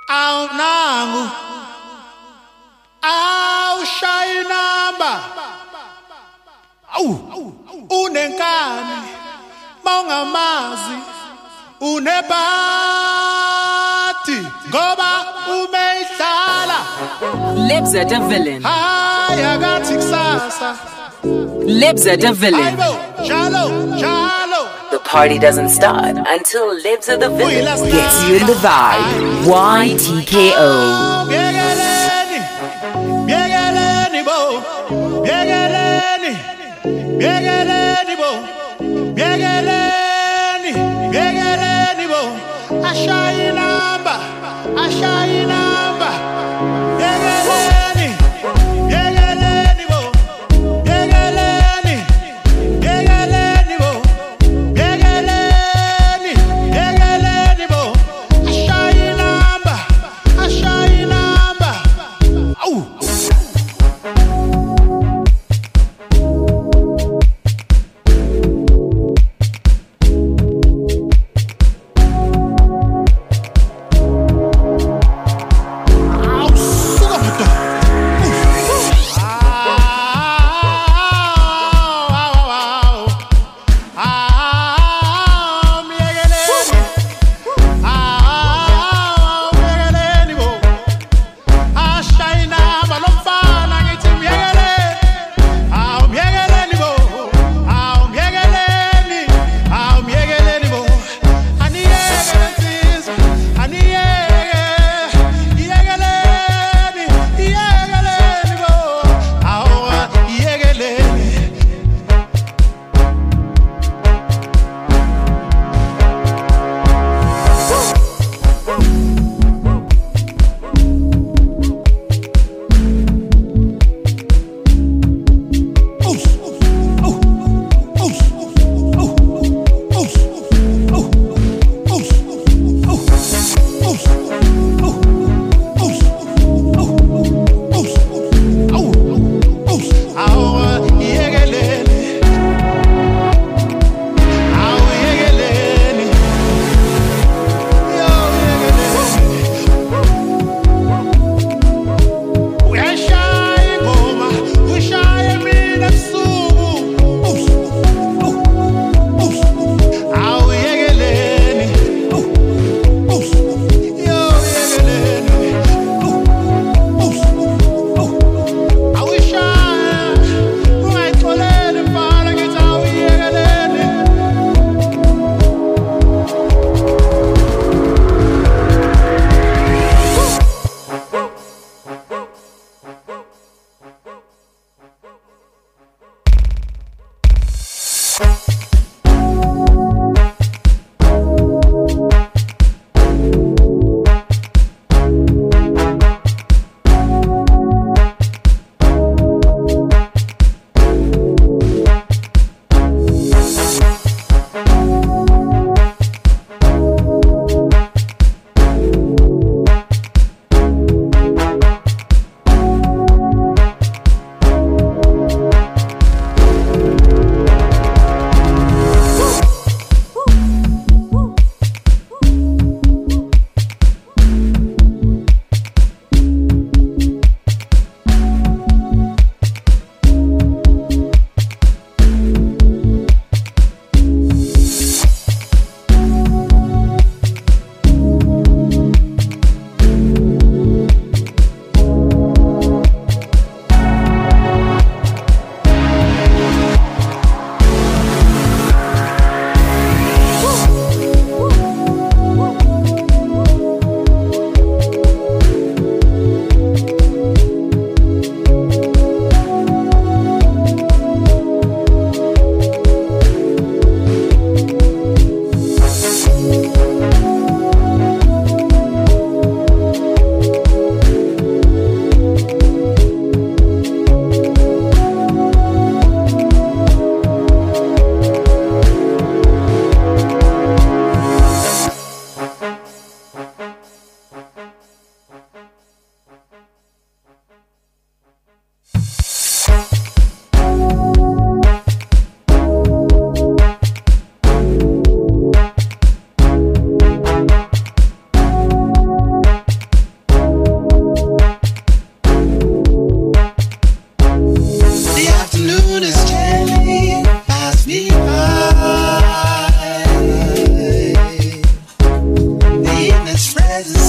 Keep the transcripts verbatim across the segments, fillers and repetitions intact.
Aw nangu aw shayinamba aw unenkani mawungamazi unebati ngoba umehlala. Libs are the villain. Hayi akathi kusasa. Libs are the villain. Jalo jalo. The party doesn't start until Libs of the Villain gets you in the vibe. Y T K O. Biegeleni, biegeleni bo, biegeleni, biegeleni bo, biegeleni, biegeleni bo. Ashayinamba, ashayinamba. Biegeleni, biegeleni bo, biegeleni, biegeleni bo. Biegeleni, biegeleni bo, ashayinamba, ashayinamba. Aw.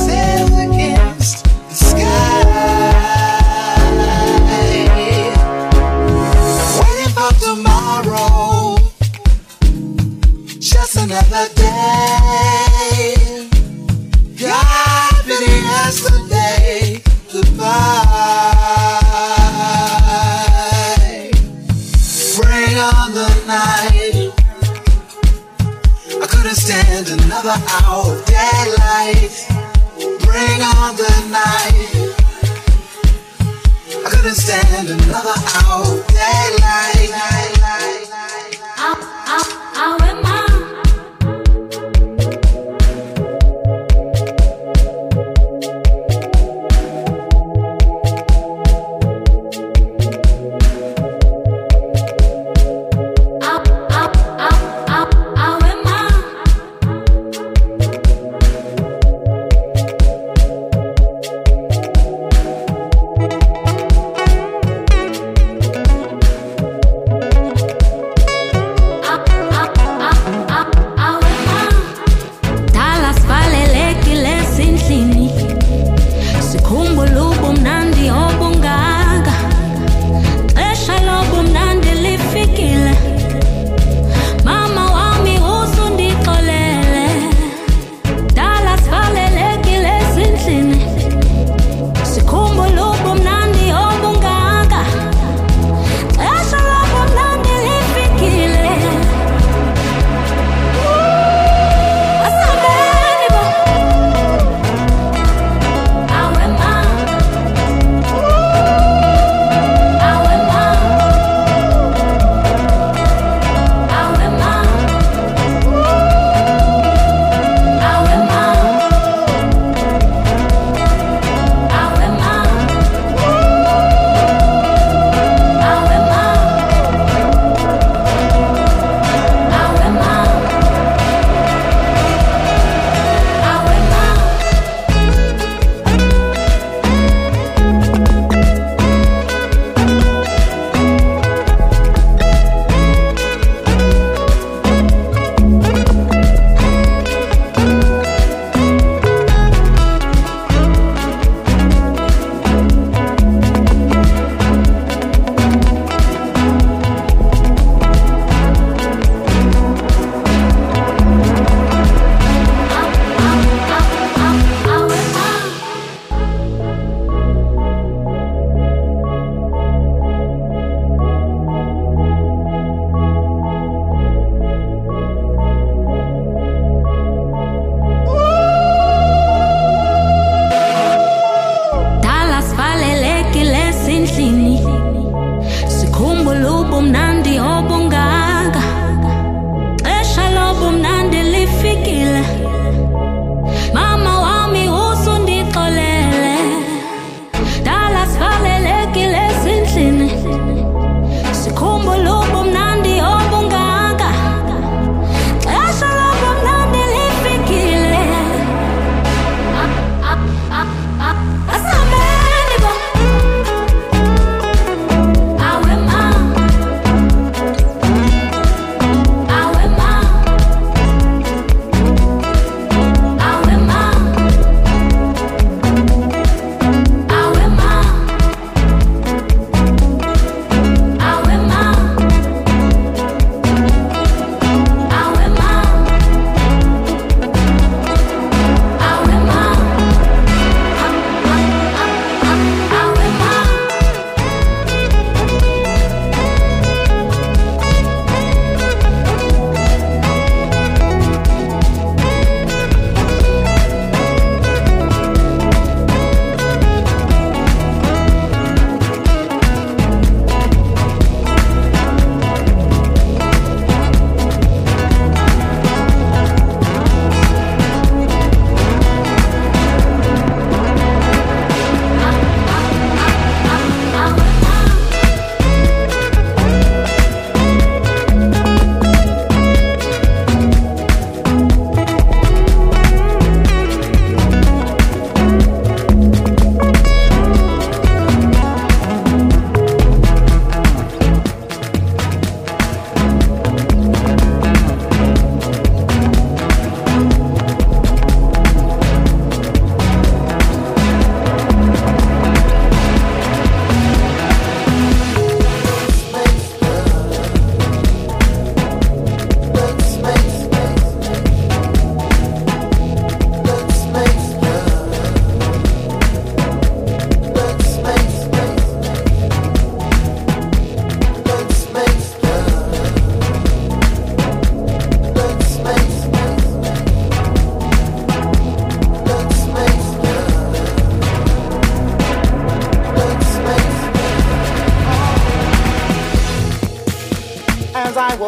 sail against the sky, waiting for tomorrow, just another day. God bidding yesterday goodbye. Bring on the night. I couldn't stand another hour of daylight. Bring on the night. I couldn't stand another hour of daylight. I'll, I'll, I'll wear my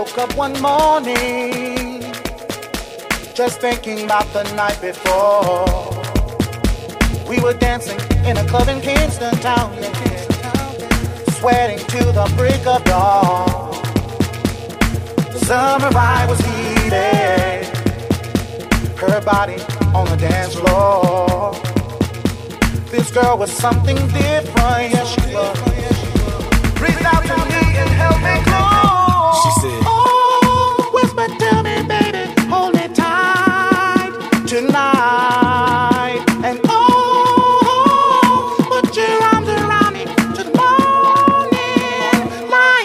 woke up one morning just thinking about the night before. We were dancing in a club in Kingston Town, sweating to the break of dawn. The summer vibe was heated, her body on the dance floor. This girl was something different, yes she was. Reached out to me and held me close. She said, oh, whisper to me, baby, hold me tight tonight. And oh, put your arms around me to the morning light.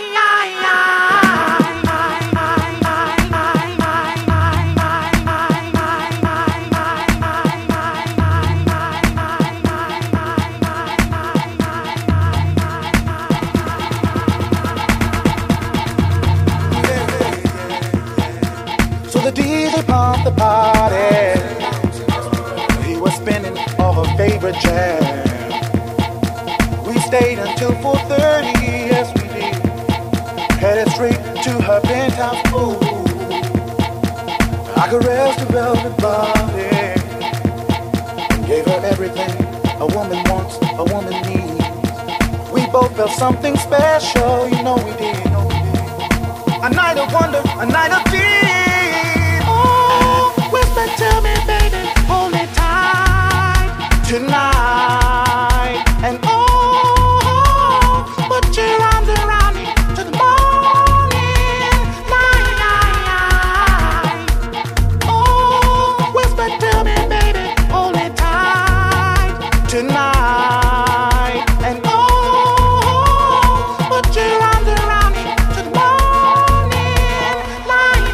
So the D J pumped the party. He was spinning all her favorite jams. We stayed until four thirty, yes we did. Headed straight to her penthouse pool. I caressed her velvet body, gave her everything a woman wants, a woman needs. We both felt something special, you know we did. A night of wonder, a night of peace. Oh, whisper to me, baby, hold me tight tonight. And oh, put your arms around me to the morning light. Oh, whisper to me, baby, hold me tight tonight. And oh, put your arms around me to the morning light.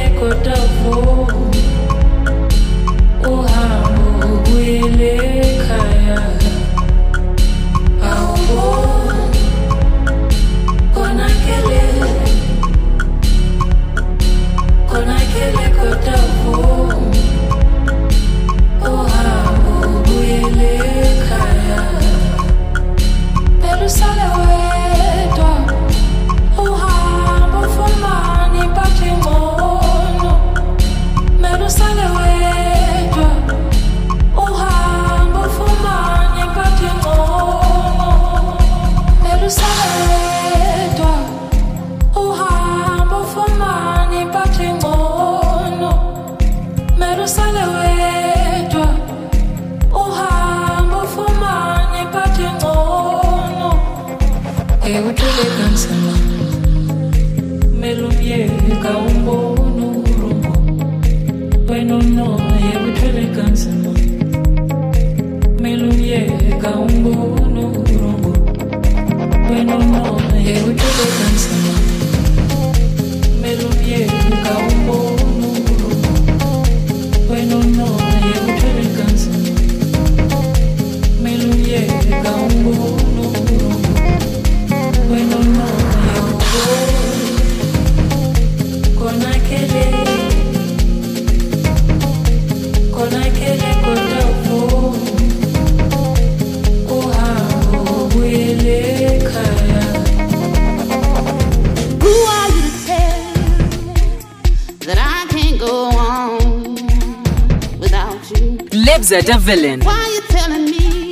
Libza the villain. Why you telling me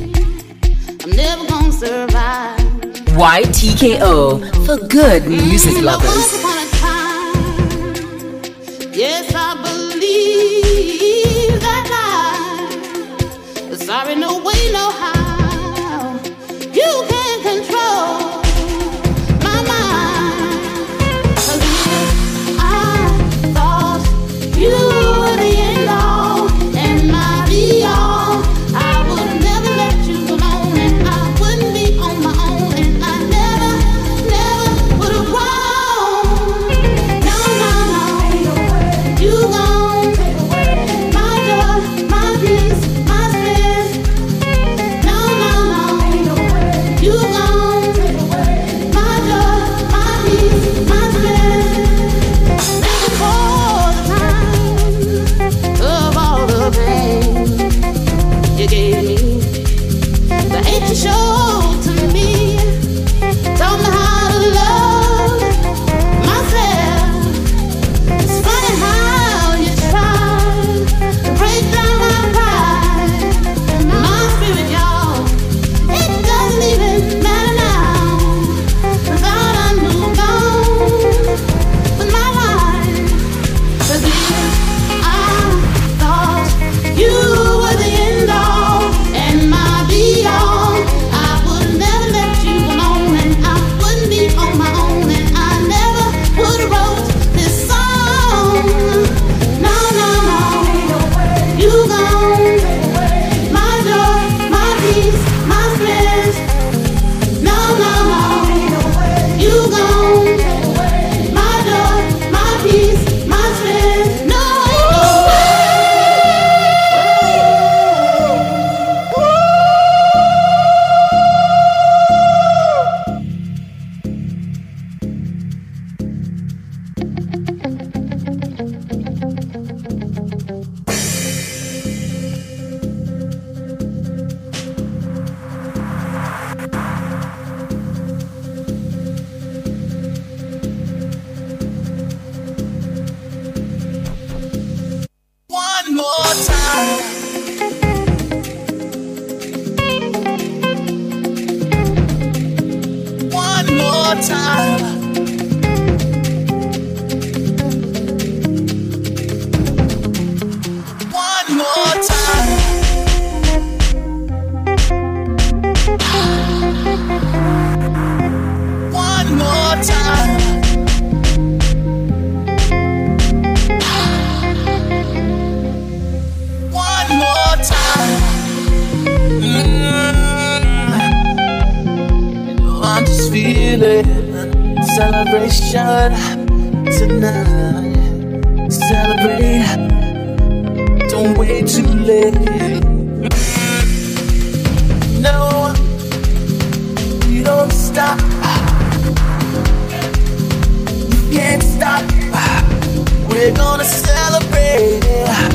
I'm never gonna survive? Y T K O for good music Mm, lovers. Once upon a time, yes, I believe that lie. But sorry, no way, no how. You can't control my mind. 'Cause if I thought you were the end all and my be all, I would never let you alone, and I wouldn't be on my own, and I never, never would have wrong. No, no, no, you gon' take away my joy, my peace, my strength. No, no, no, you gon' take away my joy, my peace, my strength. Thank you for the time of all the pain you gave me, the hate you showed to me, taught me how to love myself. It's funny how you tried to break down my pride and my spirit, y'all. It doesn't even matter now, 'cause I done moved on with my life. 'Cause if I thought you were the end all and my be all, I would never let you alone, and I wouldn't be on my own, and I never would have wrote this song. No, no, no, you gon' take away my joy, my peace, my strength. No, no, no, you gon' take away my joy, my peace, my strength. No, ain't no way. One more time. One more time. One more time. One more time. One more time. Mm. I'm just feeling celebration tonight. we're gonna celebrate. Yeah.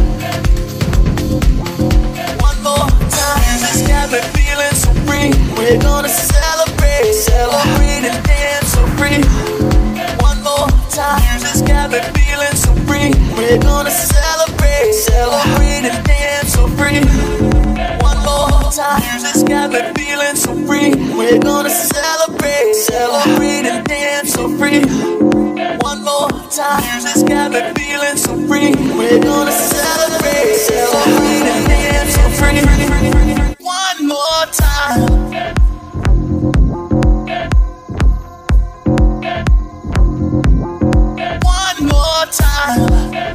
One more time, music's got me feeling so free. We're gonna celebrate, celebrate and dance so free. One more time, music's got me feeling so free. We're gonna celebrate, celebrate and dance so free. One more time, music's got me feeling so free. We're gonna celebrate, celebrate and dance so free. One more time, music's got me feeling so free. We're gonna celebrate, celebrate and dance so free. One more time. One more time.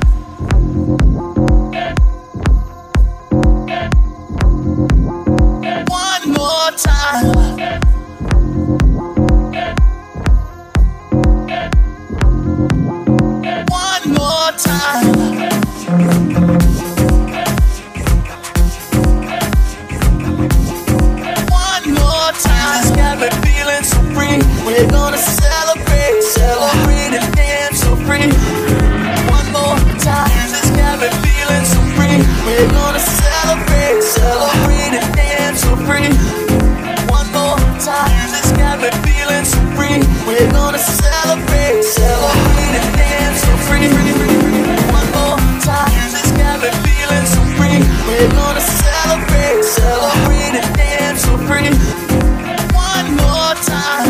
One more time. One more time. One more time. It's got me feeling so free. We're gonna celebrate, celebrate and dance so free. One more time. It's got me feeling so free. We're gonna celebrate, celebrate and dance so free. One more time. It's got me feeling so free. We're gonna celebrate, celebrate and dance so free. One more time. It's got me feeling so free. We're gonna celebrate, celebrate and dance so free. One more time.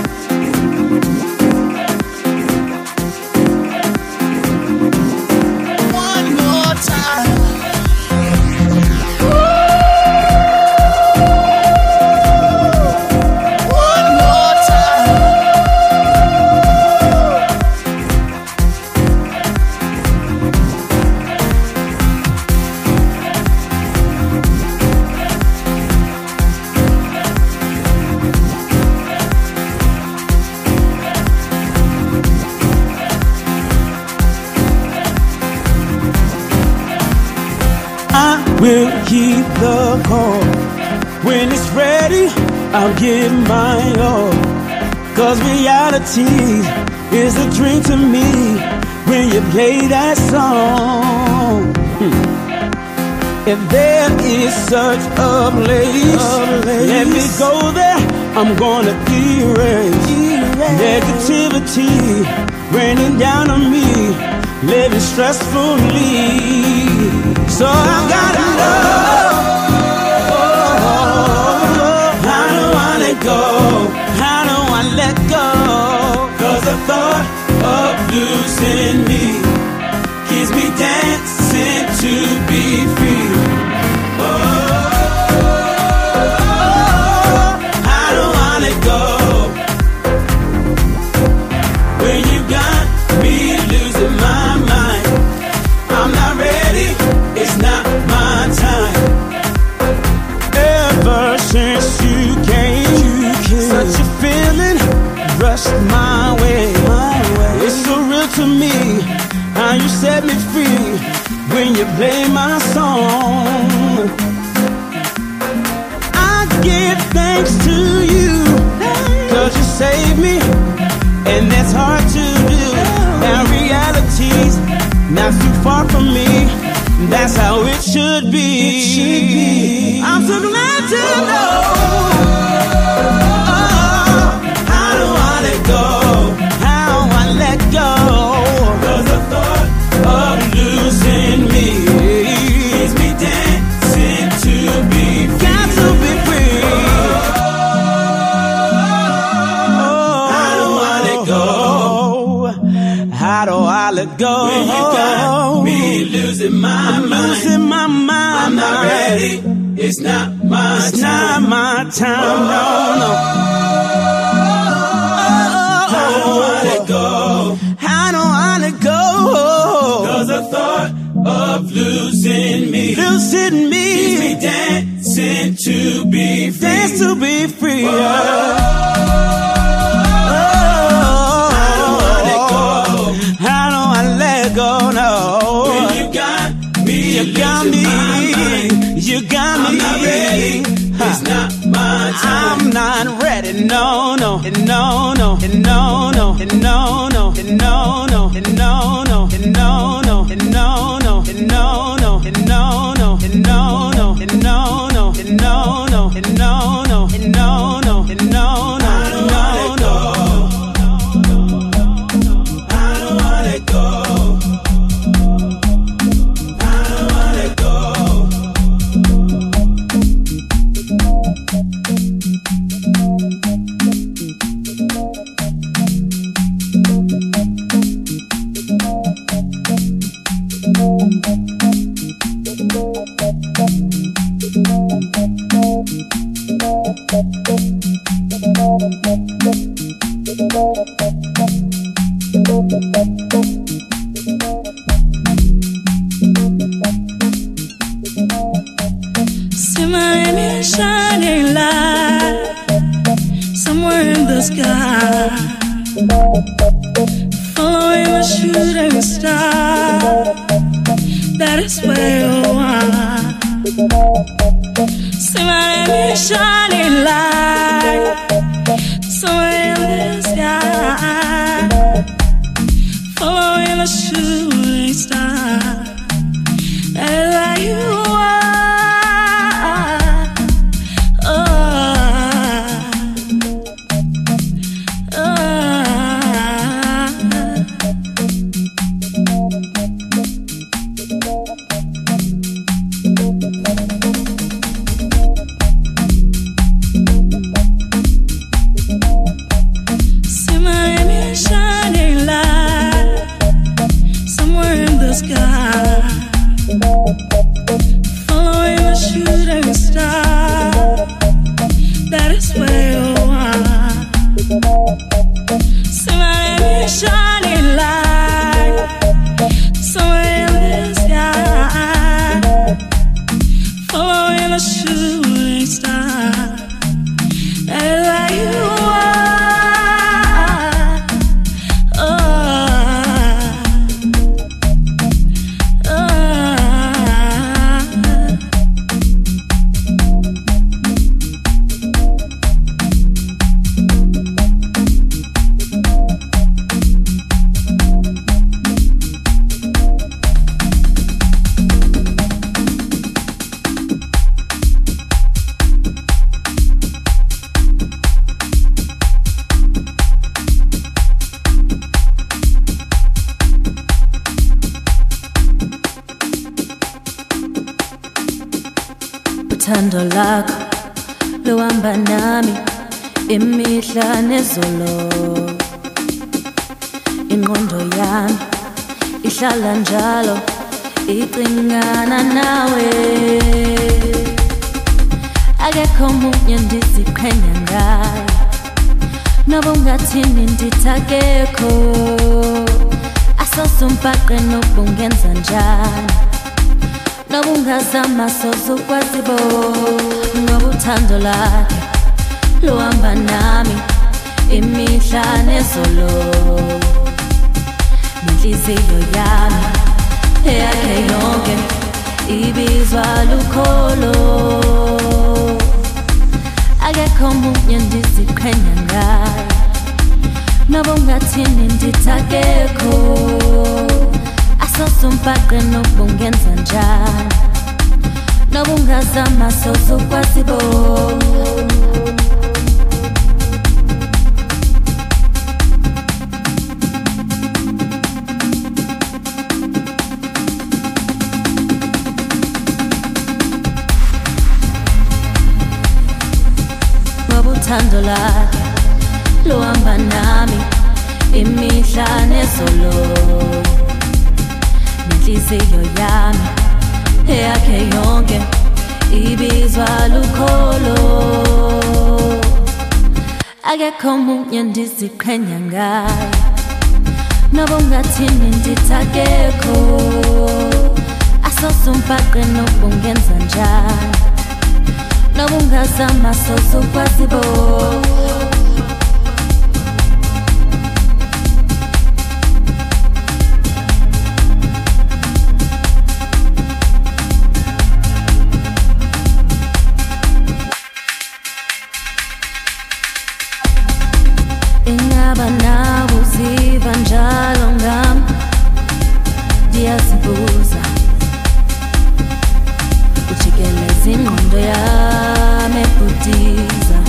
One more time. One more time. I will keep the call. When it's ready, I'll give my all. Cause reality is a dream to me when you play that song. Hmm. If there is such a place, a place, let me go there. I'm gonna erase, erase negativity raining down on me, living stressfully. So I gotta know, how do I let go? How do I let go? Cause the thought of losing me keeps me dancing to be free. Oh, how do I let go? When you got me losing my mind, I'm not ready, it's not my time. Ever since you came, you came. Such a feeling rushed my way. my way. It's so real to me how you set me free when you play my song. I give thanks to you, cause you saved me, and that's hard to do. Now reality's not too far from me, that's how it should be. It should be. I'm so glad to know. Oh, how do I let go? How I let go? Cause the thought of losing me keeps me dancing to be free. Got to be free. Oh, how do I let go? How do I let go? When you got me losing my I'm mind, losing my mind. I'm not ready. It's not my it's time. Not my time. Oh, no, no. Oh, how do I let go? How do I let go? Cause the thought of losing me, losing me, keeps me dancing to be free. Dance to be free. Oh, oh, how do I let go? How do I let go? No. When you got me, you got me, you got me. I'm not ready. It's not my time. I'm not ready. No, no, no, no, no, no, no, no, no, no, no, no, no, no. the sky, following the shooting star. That is where you are. See my name is shining light, somewhere in the sky, following the shooting star. That is where you are. Following the shooting star, that is where you are. See my name is shining light, somewhere in the sky, following the shooting star, that is where you are. Uthando lakho luhamba nami imihla nezolo, ingqondo yami ihlala njalo icingana nawe. Akekho omunye ndiziqhenya ngaye, noba ungathini ndithi akekho. Asosumbhaqe noba ungenza njani, noba ungazama sozukwazi bo. Ngoba uthando lakhe luhamba nami imihla nezolo, nenhliziyo yami eyakhe yonke ibizwa lukholo. Akekho omunye ndiziqhenya ngaye, noba ungathini ndithi akekho. Asosumbhaqe noba ungenza njani, noba ungazama sozukwazi bo. Ngoba uthando lakhe luhamba nami imihla nezolo, nenhliziyo yami eyakhe yonke ibizwa lukholo. Akekho omunye ndiziqhenya ngaye, noba ungathini ndithi akekho. Asosumbhaqe noba ungenza njani, noba ungazama sozukwazi bo. Ingaba nawe uziva njalo ngami, ndiyazibuza. Ujikeleza ingqondo yami ebhudiza.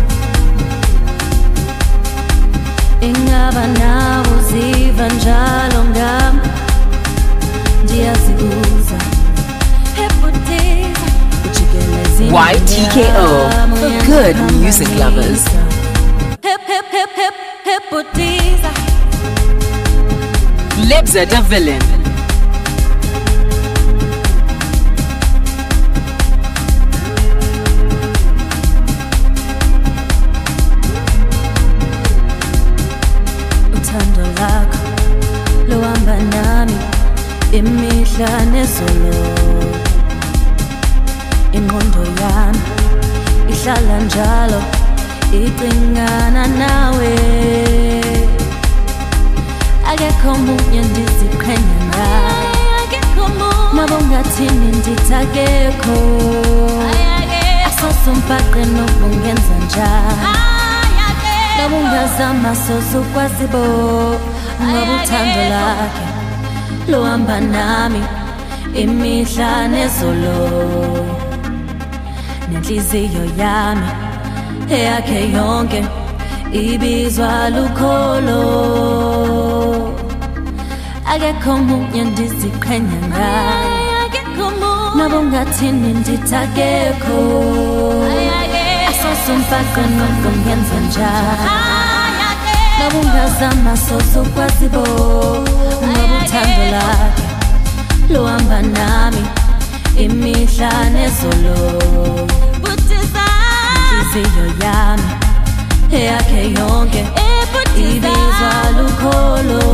Ingaba nawe uziva njalo ngami, ndiyazibuza. Ebhudiza. Ujikeleza ingqondo Y T K O, for good music lovers. Hip hip hip hip hypnotiza. Lebza the villain. Uthando lakho luhamba nami imihla nezolo, ingqondo yami ihlala njalo iqingana nawe akekho omunye ndiziqhenya ngaye noba ungathini ndithi akekho asosombhaqe noba ungenza njani noba ungazama sozukwazi bo ngoba uthando lakhe luhamba nami imihla nezolo nenhliziyo yami eyakhe yonke ibizwa lukholo akekho omunye ndiziqhenya ngaye noba ungathini ndithi akekho asosombhaqe noba ungenza njani noba ungazama sozukwazi bo ngoba uthando lakhe luhamba nami imihla nezolo inhliziyo yami eyakhe yonke ibizwa lukholo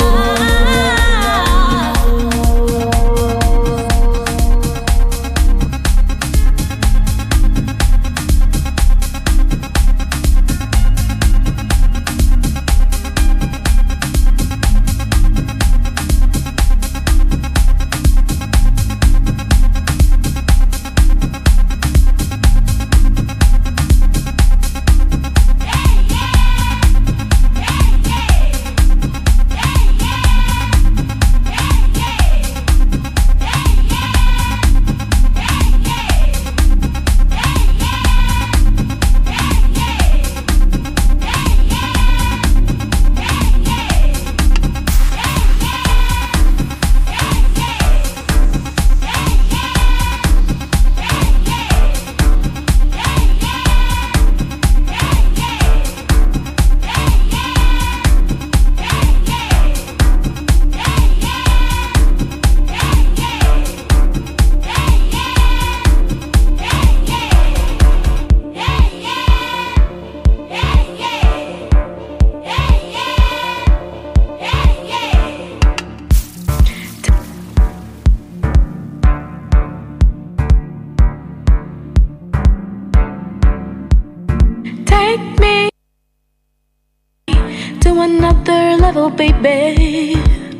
baby.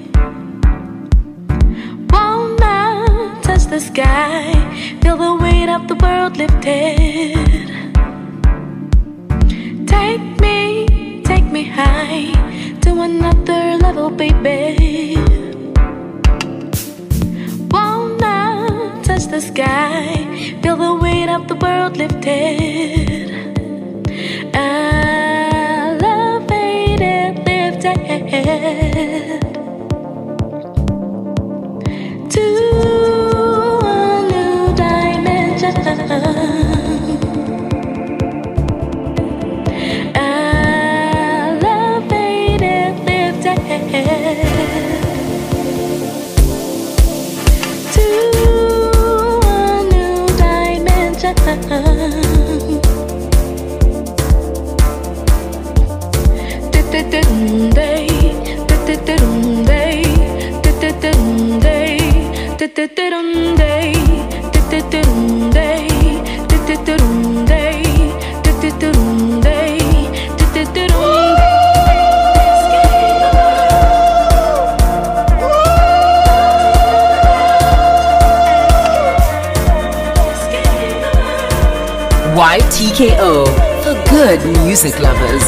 Won't I touch the sky? Feel the weight of the world lifted. Take me, take me high to another level, baby. Won't I touch the sky? Feel the weight of the world lifted. Elevated, lifted to a new dimension. Elevated, lifted to a new dimension. Y T K O for good music lovers.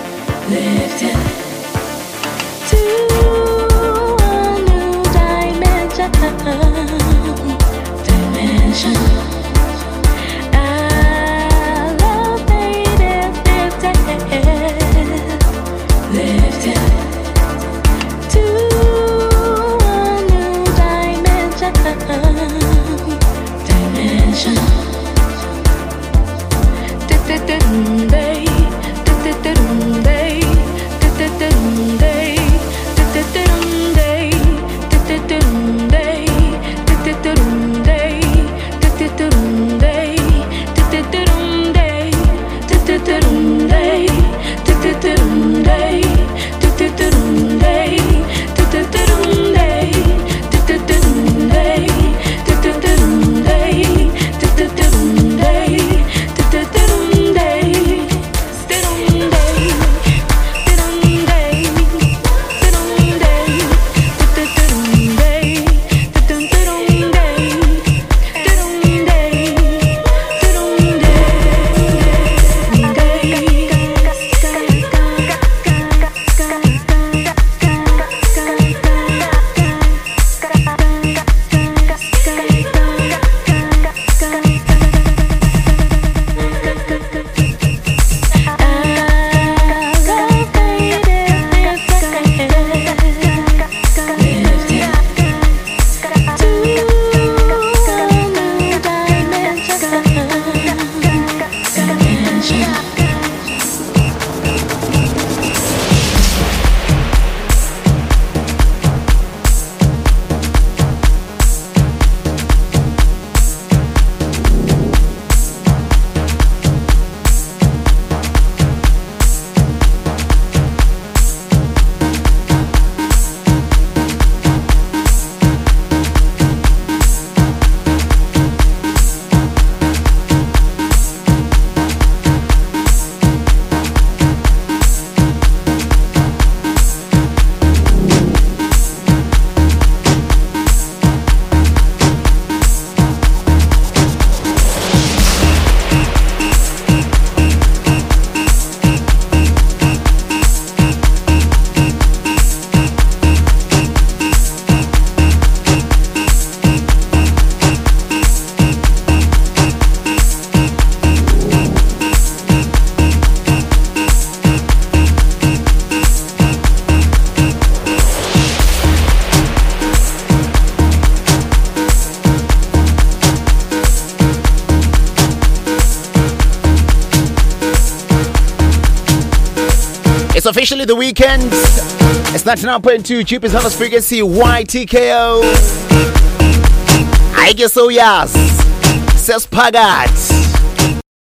Dimension. It's officially the weekend. It's ninety-nine point two cheapest hottest frequency, Y T K O. I guess so, yes. Says Pagat.